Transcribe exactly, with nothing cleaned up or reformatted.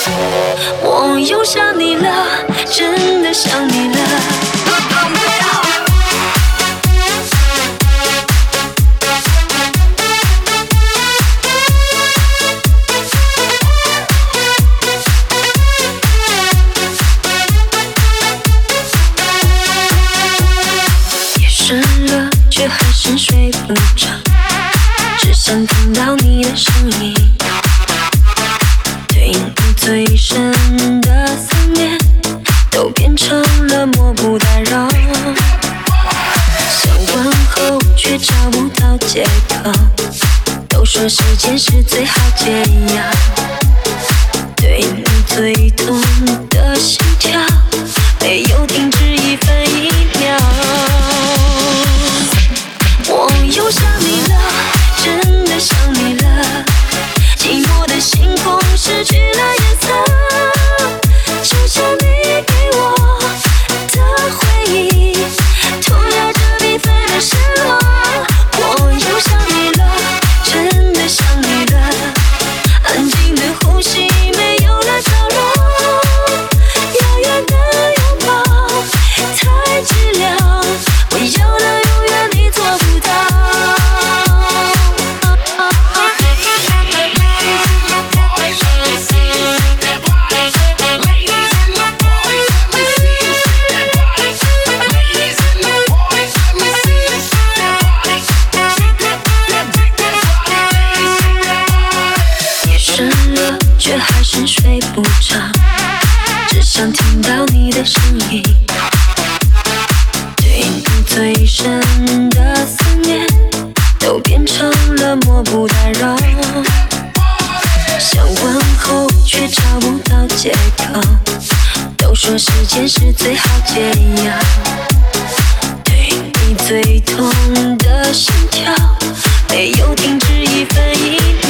我又想你了，真的想你了。夜深了，却还是睡不着，只想听到你的声音。对你最深的思念，都变成了漠不打扰。想问候，却找不到借口。都说时间是最好解药，对你最痛的心跳，没有停止一分一秒。我又想你了，真的想你了。寂寞的星空失去了颜色，就像你给我的回忆，拖拉着你飞的失落。我又想你了，真的想你了。安静的呼吸没有了着落，遥远的拥抱太寂寥，我要的永远你做不到。却还是睡不着，只想听到你的声音。对你最深的思念，都变成了漠不打扰。想问候，却找不到借口。都说时间是最好解药，对你最痛的心跳，没有停止一分一秒。